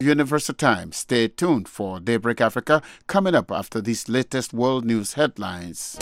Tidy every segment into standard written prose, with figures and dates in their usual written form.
Universal Time. Stay tuned for Daybreak Africa coming up after these latest world news headlines.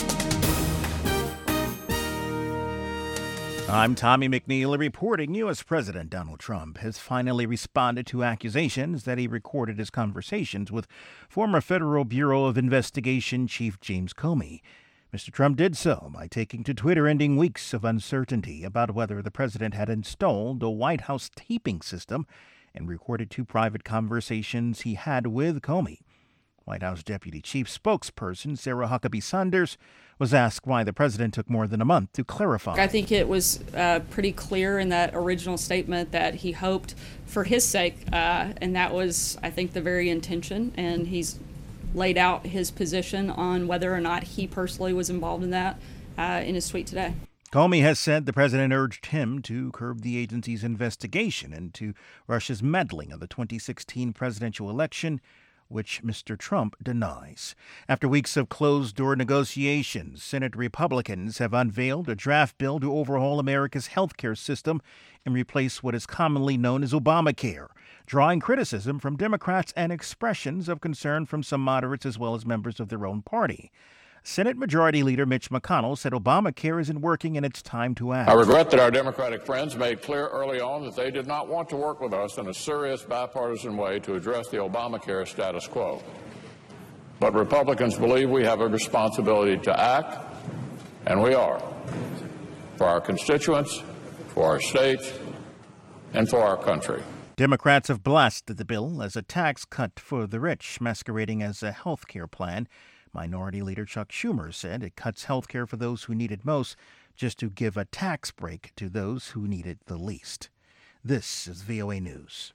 I'm Tommy McNeil reporting U.S. President Donald Trump has finally responded to accusations that he recorded his conversations with former Federal Bureau of Investigation Chief James Comey. Mr. Trump did so by taking to Twitter, ending weeks of uncertainty about whether the president had installed a White House taping system and recorded 2 private conversations he had with Comey. White House Deputy Chief Spokesperson Sarah Huckabee Sanders was asked why the president took more than a month to clarify. I think it was pretty clear in that original statement that he hoped for his sake, and that was, I think, the very intention, and he's laid out his position on whether or not he personally was involved in that in his tweet today. Comey has said the president urged him to curb the agency's investigation into Russia's meddling of the 2016 presidential election, which Mr. Trump denies. After weeks of closed-door negotiations, Senate Republicans have unveiled a draft bill to overhaul America's health care system and replace what is commonly known as Obamacare, drawing criticism from Democrats and expressions of concern from some moderates as well as members of their own party. Senate Majority Leader Mitch McConnell said Obamacare isn't working and it's time to act. I regret that our Democratic friends made clear early on that they did not want to work with us in a serious bipartisan way to address the Obamacare status quo. But Republicans believe we have a responsibility to act, and we are, for our constituents, for our states, and for our country. Democrats have blasted the bill as a tax cut for the rich, masquerading as a health care plan. Minority Leader Chuck Schumer said it cuts health care for those who need it most, just to give a tax break to those who need it the least. This is VOA News.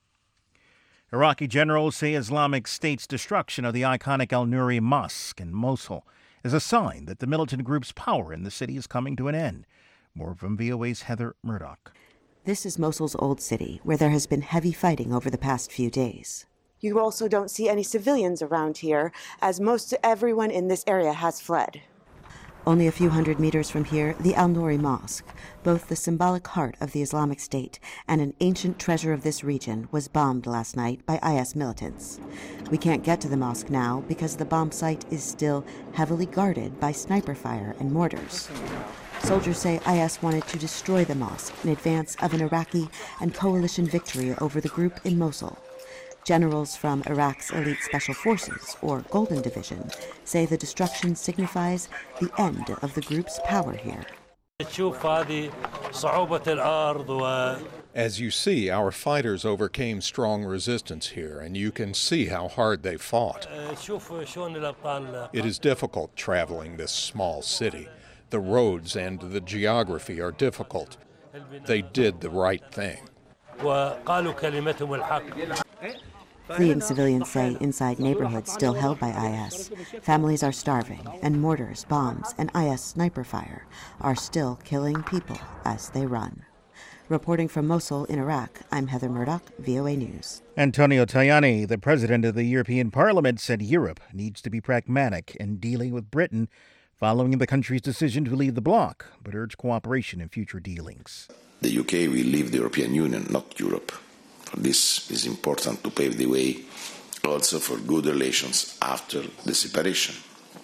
Iraqi generals say Islamic State's destruction of the iconic Al-Nuri Mosque in Mosul is a sign that the militant group's power in the city is coming to an end. More from VOA's Heather Murdoch. This is Mosul's old city, where there has been heavy fighting over the past few days. You also don't see any civilians around here, as most everyone in this area has fled. Only a few hundred meters from here, the Al-Nuri Mosque, both the symbolic heart of the Islamic State and an ancient treasure of this region, was bombed last night by IS militants. We can't get to the mosque now because the bomb site is still heavily guarded by sniper fire and mortars. Soldiers say IS wanted to destroy the mosque in advance of an Iraqi and coalition victory over the group in Mosul. Generals from Iraq's elite special forces, or Golden Division, say the destruction signifies the end of the group's power here. As you see, our fighters overcame strong resistance here, and you can see how hard they fought. It is difficult traveling this small city. The roads and the geography are difficult. They did the right thing. Fleeing civilians say inside neighborhoods still held by IS, families are starving, and mortars, bombs, and IS sniper fire are still killing people as they run. Reporting from Mosul in Iraq, I'm Heather Murdoch, VOA News. Antonio Tajani, the president of the European Parliament, said Europe needs to be pragmatic in dealing with Britain following the country's decision to leave the bloc, but urged cooperation in future dealings. The UK will leave the European Union, not Europe. This is important to pave the way also for good relations after the separation.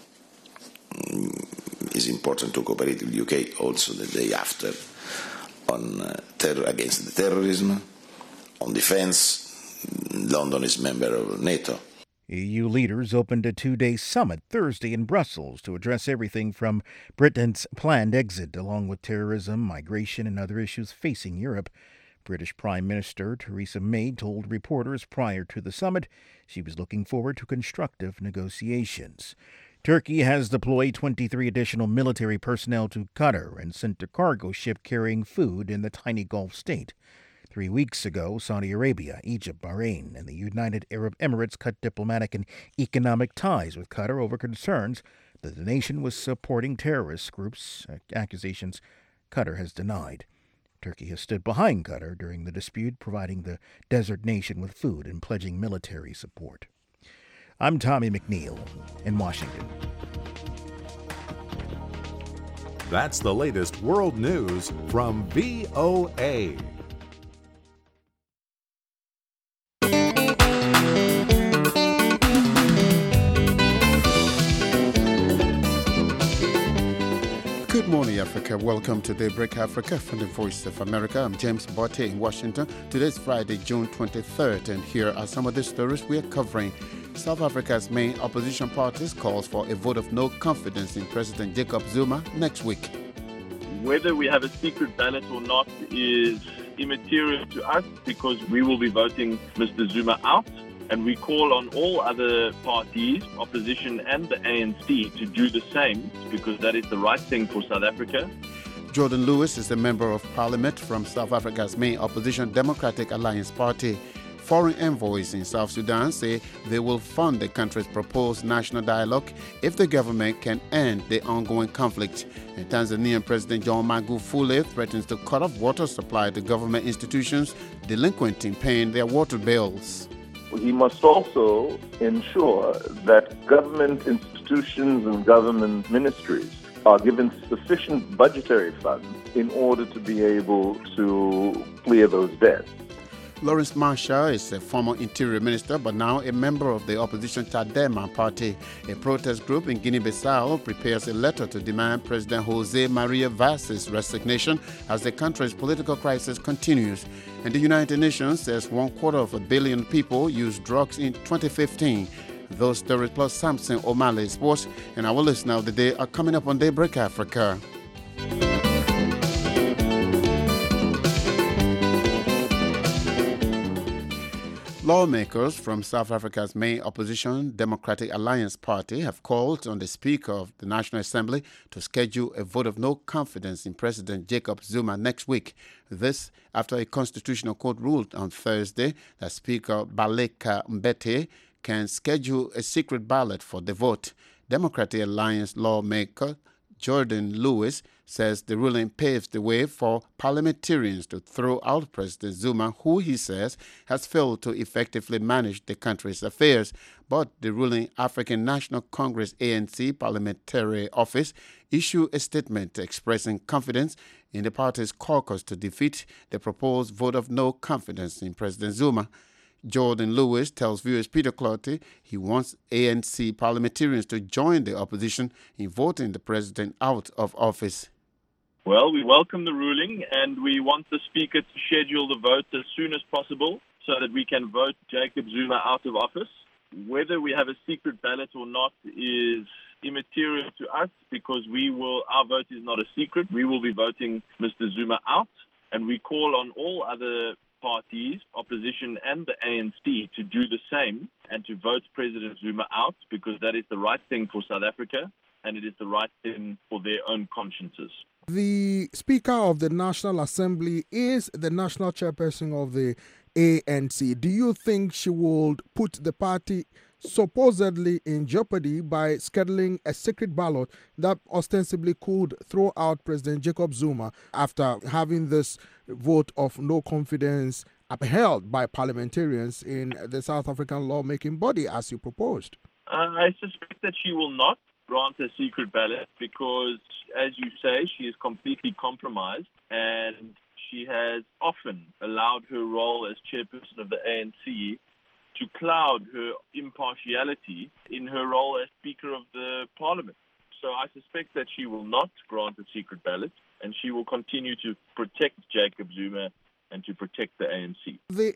It's important to cooperate with the UK also the day after on terror against the terrorism, on defense. London is member of NATO. EU leaders opened a 2-day summit Thursday in Brussels to address everything from Britain's planned exit, along with terrorism, migration, and other issues facing Europe. British Prime Minister Theresa May told reporters prior to the summit she was looking forward to constructive negotiations. Turkey has deployed 23 additional military personnel to Qatar and sent a cargo ship carrying food in the tiny Gulf state. 3 weeks ago, Saudi Arabia, Egypt, Bahrain, and the United Arab Emirates cut diplomatic and economic ties with Qatar over concerns that the nation was supporting terrorist groups, accusations Qatar has denied. Turkey has stood behind Qatar during the dispute, providing the desert nation with food and pledging military support. I'm Tommy McNeil in Washington. That's the latest world news from VOA. Hi, Africa. Welcome to Daybreak Africa from the Voice of America. I'm James Botte in Washington. Today's Friday, June 23rd, and here are some of the stories we are covering. South Africa's main opposition parties calls for a vote of no confidence in President Jacob Zuma next week. Whether we have a secret ballot or not is immaterial to us because we will be voting Mr. Zuma out. And we call on all other parties, opposition and the ANC, to do the same because that is the right thing for South Africa. Jordan Lewis is a member of parliament from South Africa's main opposition Democratic Alliance Party. Foreign envoys in South Sudan say they will fund the country's proposed national dialogue if the government can end the ongoing conflict. And Tanzanian President John Magufuli threatens to cut off water supply to government institutions delinquent in paying their water bills. He must also ensure that government institutions and government ministries are given sufficient budgetary funds in order to be able to clear those debts. Lawrence Marshall is a former interior minister but now a member of the opposition Chadema party. A protest group in Guinea-Bissau prepares a letter to demand President Jose Maria Vaz's resignation as the country's political crisis continues. And the United Nations says 250 million people used drugs in 2015. Those stories plus Samson O'Malley Sports and our listener of the day are coming up on Daybreak Africa. Lawmakers from South Africa's main opposition, Democratic Alliance Party, have called on the Speaker of the National Assembly to schedule a vote of no confidence in President Jacob Zuma next week. This after a constitutional court ruled on Thursday that Speaker Baleka Mbete can schedule a secret ballot for the vote. Democratic Alliance lawmaker Jordan Lewis says the ruling paves the way for parliamentarians to throw out President Zuma, who he says has failed to effectively manage the country's affairs. But the ruling African National Congress ANC Parliamentary Office issued a statement expressing confidence in the party's caucus to defeat the proposed vote of no confidence in President Zuma. Jordan Lewis tells viewers Peter Clotty he wants ANC parliamentarians to join the opposition in voting the president out of office. Well, we welcome the ruling and we want the Speaker to schedule the vote as soon as possible so that we can vote Jacob Zuma out of office. Whether we have a secret ballot or not is immaterial to us because our vote is not a secret. We will be voting Mr. Zuma out, and we call on all other parties, opposition and the ANC, to do the same and to vote President Zuma out because that is the right thing for South Africa and it is the right thing for their own consciences. The Speaker of the National Assembly is the national chairperson of the ANC. Do you think she would put the party supposedly in jeopardy by scheduling a secret ballot that ostensibly could throw out President Jacob Zuma after having this vote of no confidence upheld by parliamentarians in the South African lawmaking body as you proposed? I suspect that she will not grant a secret ballot because, as you say, she is completely compromised and she has often allowed her role as chairperson of the ANC to cloud her impartiality in her role as Speaker of the Parliament. So I suspect that she will not grant a secret ballot and she will continue to protect Jacob Zuma and to protect the ANC. The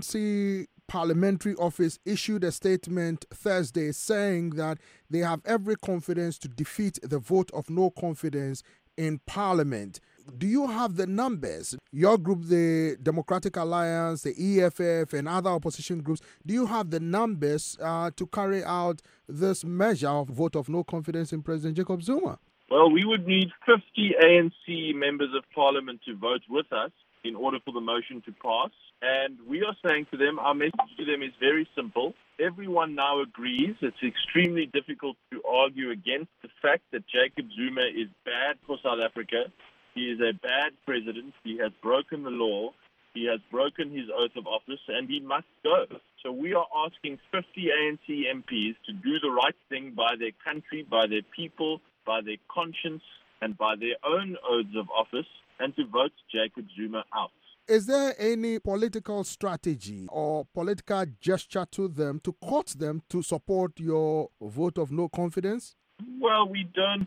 ANC Parliamentary Office issued a statement Thursday saying that they have every confidence to defeat the vote of no confidence in Parliament. Do you have the numbers? Your group, the Democratic Alliance, the EFF, and other opposition groups, do you have the numbers to carry out this measure of vote of no confidence in President Jacob Zuma? Well, we would need 50 ANC members of Parliament to vote with us in order for the motion to pass. And we are saying to them, our message to them is very simple. Everyone now agrees it's extremely difficult to argue against the fact that Jacob Zuma is bad for South Africa. He is a bad president. He has broken the law. He has broken his oath of office, and he must go. So we are asking 50 ANC MPs to do the right thing by their country, by their people, by their conscience, and by their own oaths of office, and to vote Jacob Zuma out. Is there any political strategy or political gesture to them to court them to support your vote of no confidence? Well, we don't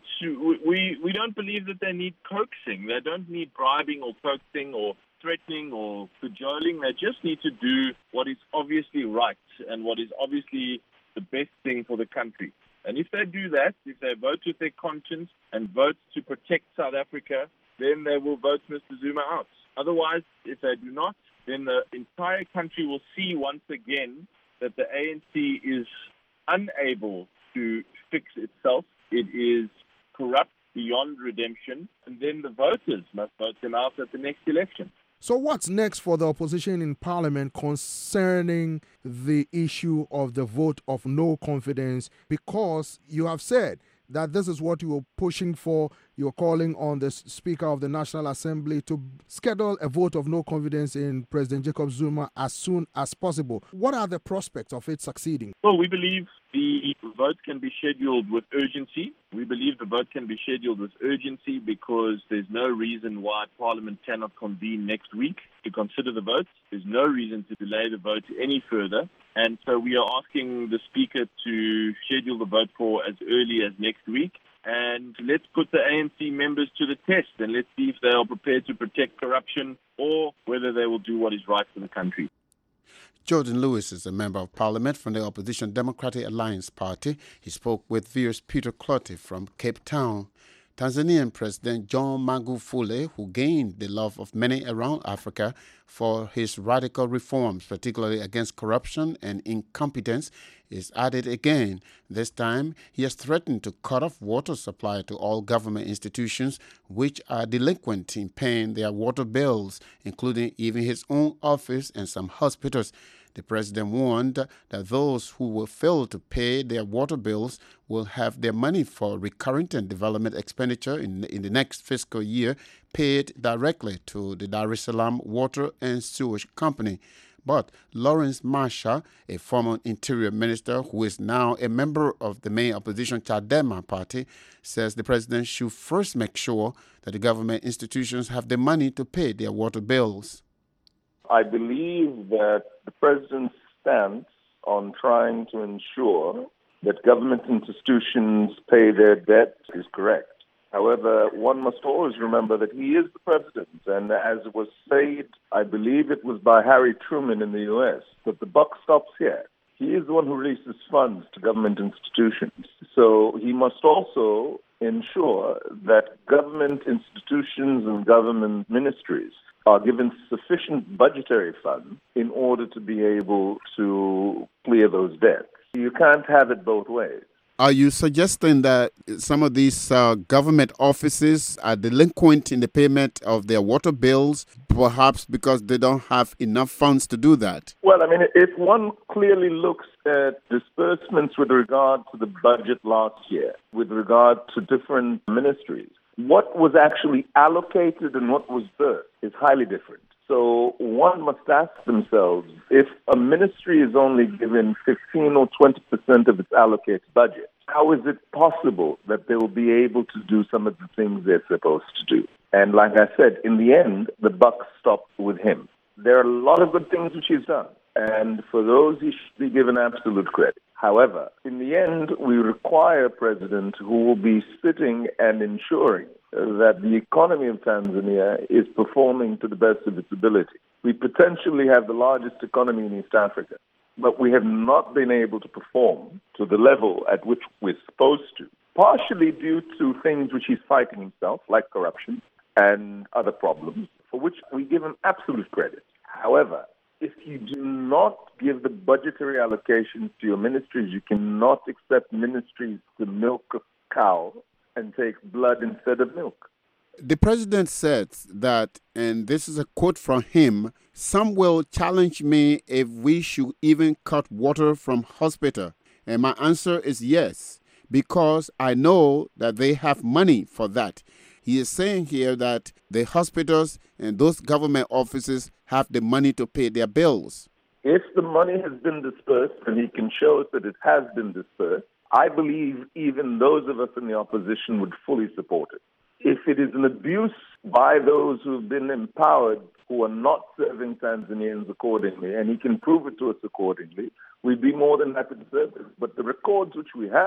believe that they need coaxing. They don't need bribing or coaxing or threatening or cajoling. They just need to do what is obviously right and what is obviously the best thing for the country. And if they do that, if they vote with their conscience and vote to protect South Africa, then they will vote Mr. Zuma out. Otherwise, if they do not, then the entire country will see once again that the ANC is unable to fix itself. It is corrupt beyond redemption, and then the voters must vote them out at the next election. So what's next for the opposition in Parliament concerning the issue of the vote of no confidence? Because you have said that this is what you were pushing for. You're calling on the Speaker of the National Assembly to schedule a vote of no confidence in President Jacob Zuma as soon as possible. What are the prospects of it succeeding? Well, we believe the vote can be scheduled with urgency. We believe the vote can be scheduled with urgency because there's no reason why Parliament cannot convene next week to consider the vote. There's no reason to delay the vote any further. And so we are asking the Speaker to schedule the vote for as early as next week. And let's put the ANC members to the test and let's see if they are prepared to protect corruption or whether they will do what is right for the country. Jordan Lewis is a member of parliament from the opposition Democratic Alliance Party. He spoke with viewers Peter Clottey from Cape Town. Tanzanian President John Magufuli, who gained the love of many around Africa for his radical reforms, particularly against corruption and incompetence, is at it again. This time, he has threatened to cut off water supply to all government institutions which are delinquent in paying their water bills, including even his own office and some hospitals. The president warned that those who will fail to pay their water bills will have their money for recurrent and development expenditure in the next fiscal year paid directly to the Dar es Salaam Water and Sewage Company. But Lawrence Masha, a former interior minister who is now a member of the main opposition Chadema party, says the president should first make sure that the government institutions have the money to pay their water bills. I believe that the president's stance on trying to ensure that government institutions pay their debt is correct. However, one must always remember that he is the president, and as was said, I believe it was by Harry Truman in the U.S., that the buck stops here. He is the one who releases funds to government institutions. So he must also ensure that government institutions and government ministries are given sufficient budgetary funds in order to be able to clear those debts. You can't have it both ways. Are you suggesting that some of these government offices are delinquent in the payment of their water bills, perhaps because they don't have enough funds to do that? Well, I mean, if one clearly looks at disbursements with regard to the budget last year, with regard to different ministries, what was actually allocated and what was burst is highly different. So one must ask themselves, if a ministry is only given 15 or 20% of its allocated budget, how is it possible that they will be able to do some of the things they're supposed to do? And like I said, in the end, the buck stopped with him. There are a lot of good things which he's done, and for those he should be given absolute credit. However, in the end, we require a president who will be sitting and ensuring that the economy of Tanzania is performing to the best of its ability. We potentially have the largest economy in East Africa, but we have not been able to perform to the level at which we're supposed to, partially due to things which he's fighting himself, like corruption and other problems, for which we give him absolute credit. However, if you do not give the budgetary allocations to your ministries, you cannot expect ministries to milk a cow and take blood instead of milk. The president said that, and this is a quote from him, "Some will challenge me if we should even cut water from hospital." And my answer is yes, because I know that they have money for that. He is saying here that the hospitals and those government offices have the money to pay their bills. If the money has been dispersed, and he can show us that it has been dispersed, I believe even those of us in the opposition would fully support it. If it is an abuse by those who have been empowered, who are not serving Tanzanians accordingly, and he can prove it to us accordingly, we'd be more than happy to serve it. But the records which we have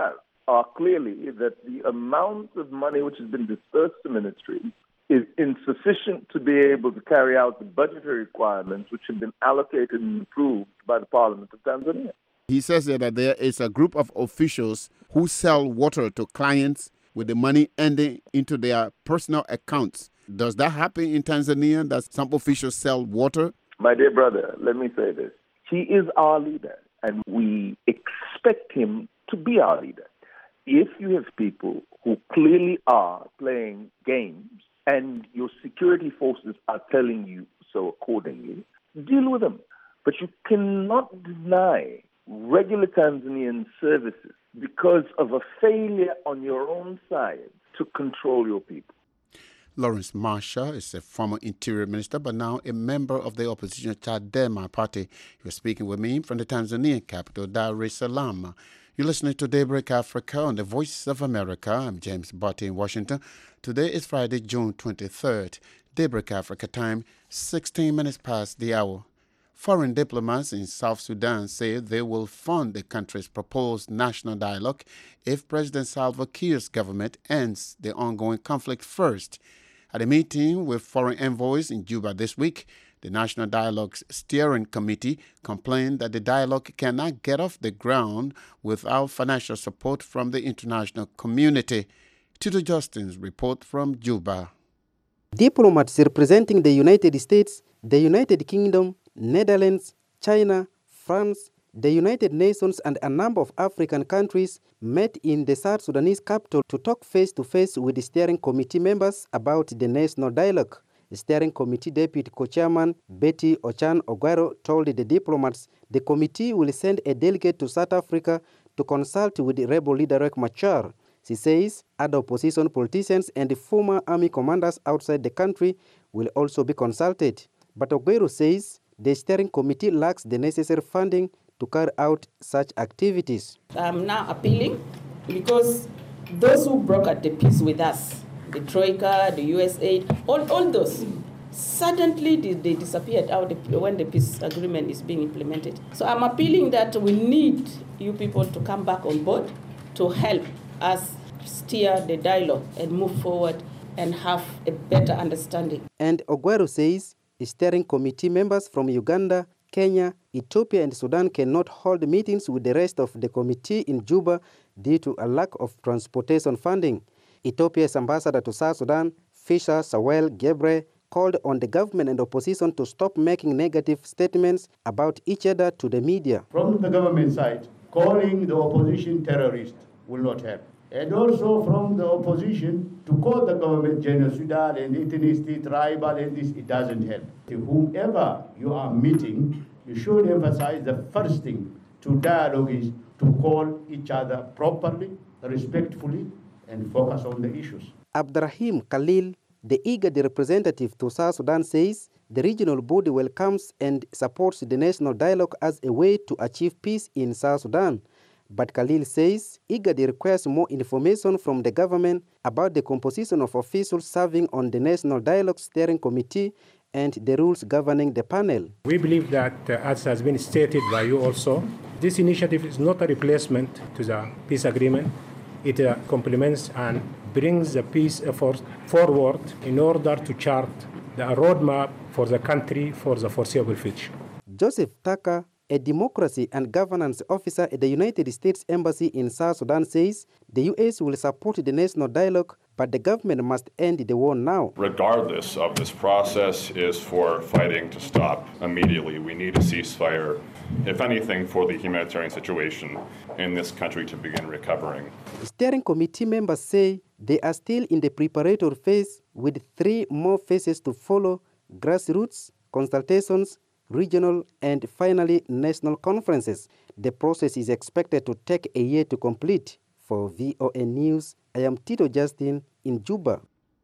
are clearly that the amount of money which has been dispersed to ministries is insufficient to be able to carry out the budgetary requirements which have been allocated and approved by the Parliament of Tanzania. He says here that there is a group of officials who sell water to clients with the money ending into their personal accounts. Does that happen in Tanzania, that some officials sell water? My dear brother, let me say this. He is our leader, and we expect him to be our leader. If you have people who clearly are playing games and your security forces are telling you so accordingly, deal with them. But you cannot deny regular Tanzanian services because of a failure on your own side to control your people. Lawrence Marsha is a former interior minister, but now a member of the opposition Chadema party. He was speaking with me from the Tanzanian capital, Dar es Salaam. You're listening to Daybreak Africa on the Voice of America. I'm James Botti in Washington. Today is Friday, June 23rd. Daybreak Africa time, 16 minutes past the hour. Foreign diplomats in South Sudan say they will fund the country's proposed national dialogue if President Salva Kiir's government ends the ongoing conflict first. At a meeting with foreign envoys in Juba this week, the National Dialogue's Steering Committee complained that the dialogue cannot get off the ground without financial support from the international community. Tito Justin's report from Juba. Diplomats representing the United States, the United Kingdom, Netherlands, China, France, the United Nations and a number of African countries met in the South Sudanese capital to talk face-to-face with the steering committee members about the national dialogue. The steering committee deputy co-chairman Betty Ochan Ogwaro told the diplomats the committee will send a delegate to South Africa to consult with the rebel leader Riek Machar. She says other opposition politicians and the former army commanders outside the country will also be consulted. But Ogwaro says the steering committee lacks the necessary funding to carry out such activities. I'm now appealing because those who brokered the peace with us, the Troika, the USA, all those, suddenly they disappeared out when the peace agreement is being implemented. So I'm appealing that we need you people to come back on board to help us steer the dialogue and move forward and have a better understanding. And Ogwaro says steering committee members from Uganda, Kenya, Ethiopia and Sudan cannot hold meetings with the rest of the committee in Juba due to a lack of transportation funding. Ethiopia's ambassador to South Sudan, Fisher Sawel Gebre, called on the government and opposition to stop making negative statements about each other to the media. From the government side, calling the opposition terrorist will not help. And also from the opposition to call the government genocide and ethnicity, tribal, and this, it doesn't help. Whomever you are meeting, you should emphasize the first thing to dialogue is to call each other properly, respectfully, and focus on the issues. Abdrahim Khalil, the IGAD representative to South Sudan, says the regional body welcomes and supports the national dialogue as a way to achieve peace in South Sudan. But Khalil says IGAD requires more information from the government about the composition of officials serving on the National Dialogue Steering Committee and the rules governing the panel. We believe that, as has been stated by you also, this initiative is not a replacement to the peace agreement. It complements and brings the peace effort forward in order to chart the roadmap for the country for the foreseeable future. Joseph Tucker, a democracy and governance officer at the United States Embassy in South Sudan, says the U.S. will support the national dialogue, but the government must end the war now. Regardless of this process is for fighting to stop immediately. We need a ceasefire, if anything, for the humanitarian situation in this country to begin recovering. Steering committee members say they are still in the preparatory phase with 3 more phases to follow: grassroots, consultations, regional, and finally national conferences. The process is expected to take a year to complete. For VOA News, I am Tito Justin in Juba.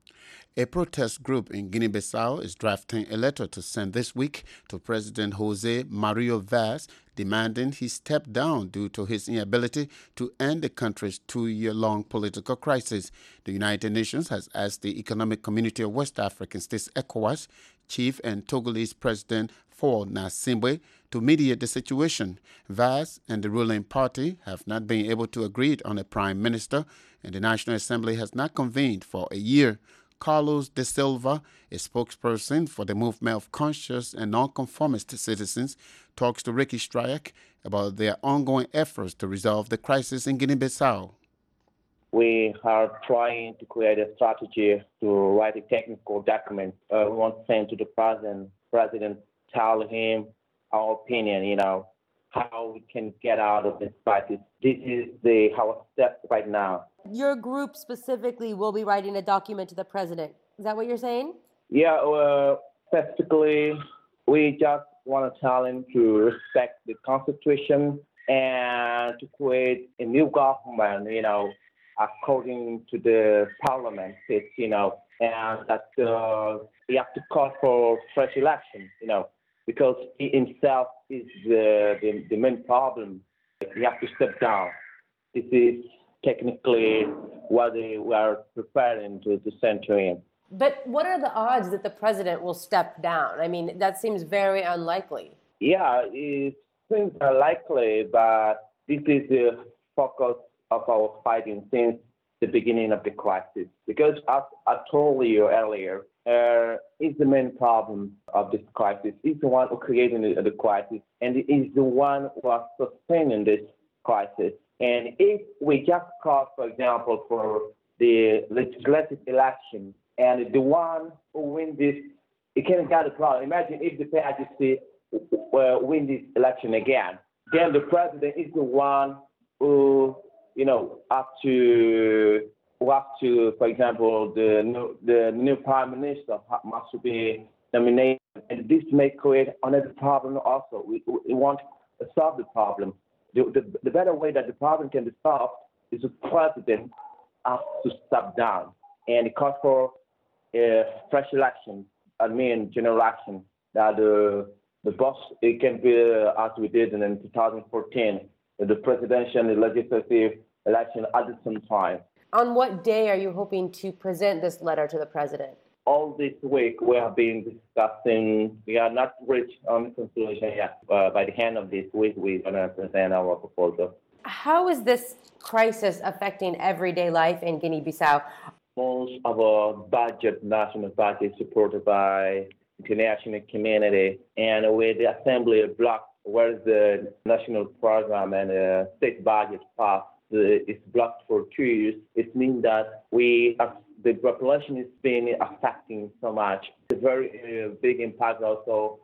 A protest group in Guinea-Bissau is drafting a letter to send this week to President Jose Mario Vaz, demanding he step down due to his inability to end the country's 2-year-long political crisis. The United Nations has asked the Economic Community of West African States, ECOWAS, chief and Togolese President for Nasimbwe to mediate the situation. Vaz and the ruling party have not been able to agree on a prime minister, and the National Assembly has not convened for a year. Carlos De Silva, a spokesperson for the Movement of Conscious and Nonconformist Citizens, talks to Ricky Strayak about their ongoing efforts to resolve the crisis in Guinea-Bissau. We are trying to create a strategy to write a technical document. We want to send to the president, tell him our opinion, how we can get out of this crisis. This is our step right now. Your group specifically will be writing a document to the president. Is that what you're saying? Yeah, specifically, we just want to tell him to respect the Constitution and to create a new government, according to the parliament, and that he has to call for fresh election, because he himself is the main problem. He has to step down. This is technically what we are preparing to send to him. But what are the odds that the president will step down? I mean, that seems very unlikely. Yeah, it seems unlikely, but this is the focus of our fighting since the beginning of the crisis. Because as I told you earlier, is the main problem of this crisis. He's the one who created the crisis, and he's the one who is sustaining this crisis. And if we just call, for example, for the legislative election, and the one who wins this, it can get a problem. Imagine if the PIGC win this election again, then the president is the one who, have to, for example, the new prime minister must be nominated, and this may create another problem also. We want to solve the problem. The better way that the problem can be solved is the president has to step down and call for a fresh election. General election. That the boss, it can be as we did in 2014, the presidential and the legislative election at the same time. On what day are you hoping to present this letter to the president? All this week we have been discussing. We are not reached on conclusion yet. By the end of this week, we're going to present our proposal. How is this crisis affecting everyday life in Guinea-Bissau? Most of our budget, national budget, supported by international community, and with the assembly blocked, where the national program and state budget passed, it's blocked for 2 years. It means that the population is being affecting so much. It's a very big impact also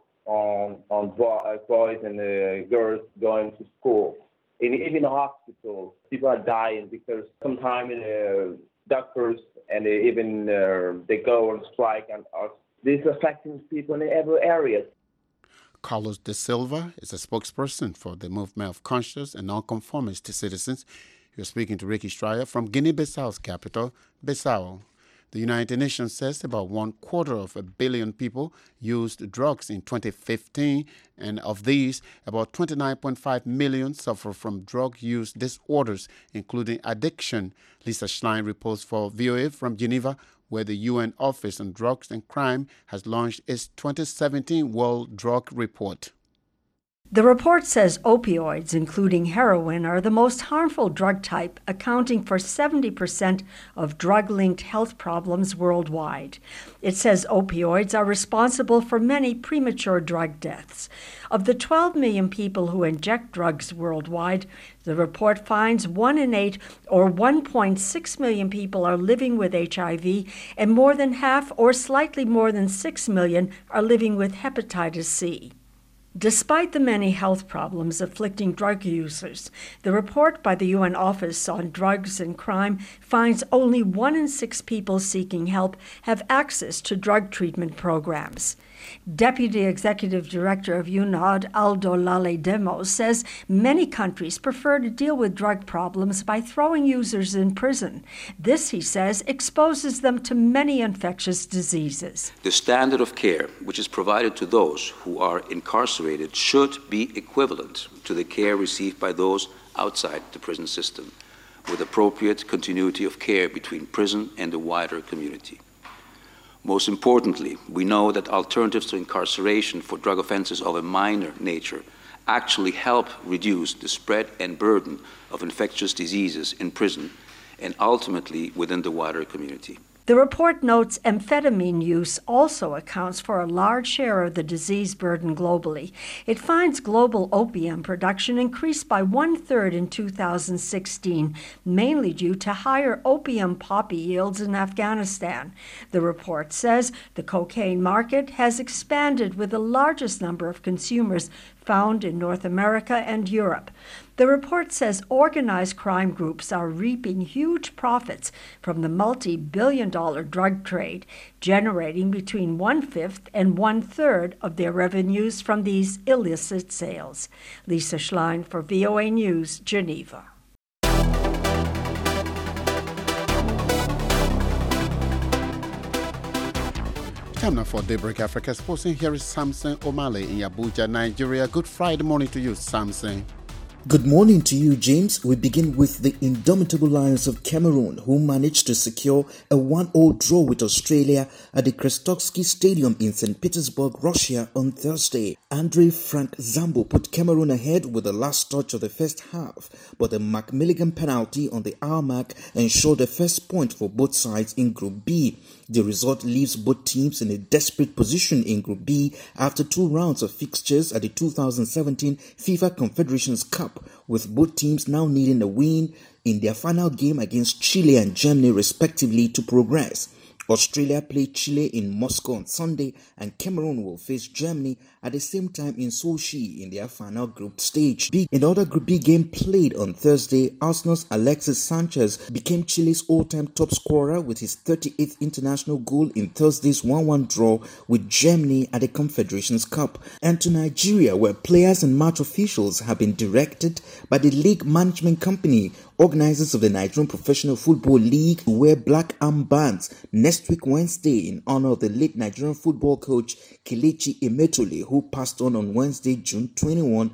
on boys and girls going to school. And even hospitals, people are dying because sometimes doctors and even they go on strike, and this is affecting people in every area. Carlos De Silva is a spokesperson for the Movement of Conscious and Nonconformist Citizens. You're speaking to Ricky Strayer from Guinea-Bissau's capital, Bissau. The United Nations says about 1/4 billion people used drugs in 2015, and of these, about 29.5 million suffer from drug use disorders, including addiction. Lisa Schlein reports for VOA from Geneva, where the UN Office on Drugs and Crime has launched its 2017 World Drug Report. The report says opioids, including heroin, are the most harmful drug type, accounting for 70% of drug-linked health problems worldwide. It says opioids are responsible for many premature drug deaths. Of the 12 million people who inject drugs worldwide, the report finds 1 in 8, or 1.6 million people, are living with HIV, and more than half, or slightly more than 6 million, are living with hepatitis C. Despite the many health problems afflicting drug users, the report by the UN Office on Drugs and Crime finds only 1 in 6 people seeking help have access to drug treatment programs. Deputy Executive Director of UNOD, Aldo Lale Demo, says many countries prefer to deal with drug problems by throwing users in prison. This, he says, exposes them to many infectious diseases. The standard of care which is provided to those who are incarcerated should be equivalent to the care received by those outside the prison system, with appropriate continuity of care between prison and the wider community. Most importantly, we know that alternatives to incarceration for drug offenses of a minor nature actually help reduce the spread and burden of infectious diseases in prison and ultimately within the wider community. The report notes amphetamine use also accounts for a large share of the disease burden globally. It finds global opium production increased by 1/3 in 2016, mainly due to higher opium poppy yields in Afghanistan. The report says the cocaine market has expanded with the largest number of consumers found in North America and Europe. The report says organized crime groups are reaping huge profits from the multi-billion-dollar drug trade, generating between 1/5 and 1/3 of their revenues from these illicit sales. Lisa Schlein for VOA News, Geneva. Time now for Daybreak Africa Sports. Here is Samson Omale in Abuja, Nigeria. Good Friday morning to you, Samson. Good morning to you, James. We begin with the indomitable Lions of Cameroon, who managed to secure a 1-1 draw with Australia at the Krestowski Stadium in St. Petersburg, Russia on Thursday. Andre Frank Zambo put Cameroon ahead with the last touch of the first half, but a Mark Milligan penalty on the hour mark ensured the first point for both sides in Group B. The result leaves both teams in a desperate position in Group B after 2 rounds of fixtures at the 2017 FIFA Confederations Cup, with both teams now needing a win in their final game against Chile and Germany respectively to progress. Australia played Chile in Moscow on Sunday, and Cameroon will face Germany at the same time in Sochi in their final group stage. In other Group B game played on Thursday, Arsenal's Alexis Sanchez became Chile's all-time top scorer with his 38th international goal in Thursday's 1-1 draw with Germany at the Confederations Cup. And to Nigeria, where players and match officials have been directed by the league management company, organizers of the Nigerian Professional Football League, to wear black armbands next week Wednesday in honor of the late Nigerian football coach Kelechi Emetole, who passed on Wednesday, June 21,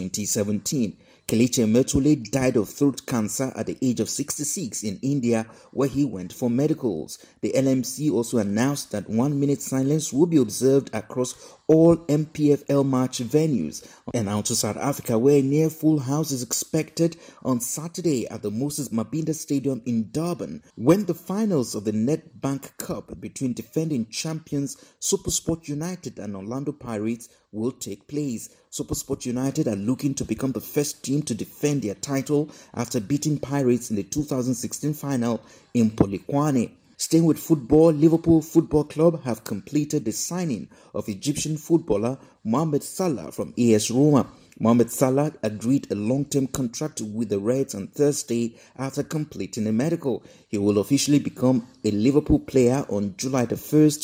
2017. Kelechi Emetole died of throat cancer at the age of 66 in India, where he went for medicals. The LMC also announced that 1 minute silence will be observed across all MPFL match venues. And now to South Africa, where a near full house is expected on Saturday at the Moses Mabhida Stadium in Durban, when the finals of the Nedbank Cup between defending champions SuperSport United and Orlando Pirates will take place. SuperSport United are looking to become the first team to defend their title after beating Pirates in the 2016 final in Polokwane. Staying with football, Liverpool Football Club have completed the signing of Egyptian footballer Mohamed Salah from AS Roma. Mohamed Salah agreed a long-term contract with the Reds on Thursday after completing a medical. He will officially become a Liverpool player on July the 1st,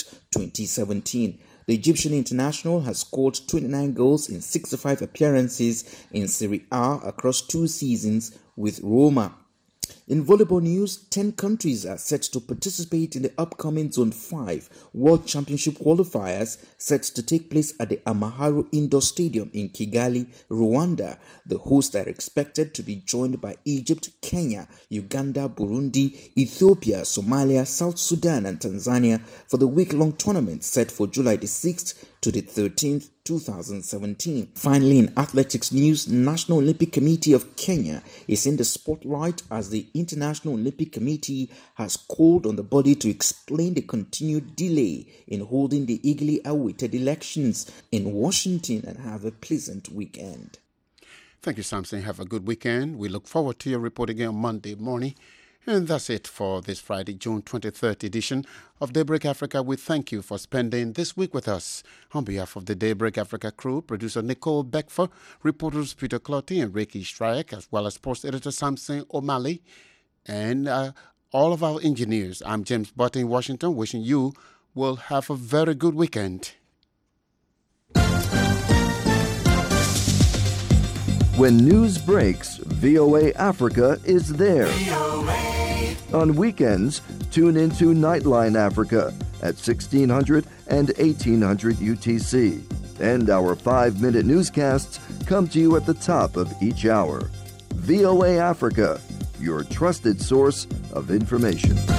2017. The Egyptian international has scored 29 goals in 65 appearances in Serie A across 2 seasons with Roma. In volleyball news, 10 countries are set to participate in the upcoming Zone 5 World Championship qualifiers set to take place at the Amahoro Indoor Stadium in Kigali, Rwanda. The hosts are expected to be joined by Egypt, Kenya, Uganda, Burundi, Ethiopia, Somalia, South Sudan and Tanzania for the week-long tournament set for July the 6th to the 13th, 2017. Finally, in athletics news, National Olympic Committee of Kenya is in the spotlight as the International Olympic Committee has called on the body to explain the continued delay in holding the eagerly awaited elections in Washington, and have a pleasant weekend. Thank you, Samson. Have a good weekend. We look forward to your report again on Monday morning. And that's it for this Friday, June 23rd edition of Daybreak Africa. We thank you for spending this week with us. On behalf of the Daybreak Africa crew, producer Nicole Beckford, reporters Peter Clotty and Ricky Strike, as well as sports editor Samson Omale, and all of our engineers. I'm James Butt in Washington, wishing you will have a very good weekend. When news breaks, VOA Africa is there. On weekends, tune into Nightline Africa at 1600 and 1800 UTC. And our 5-minute newscasts come to you at the top of each hour. VOA Africa, your trusted source of information.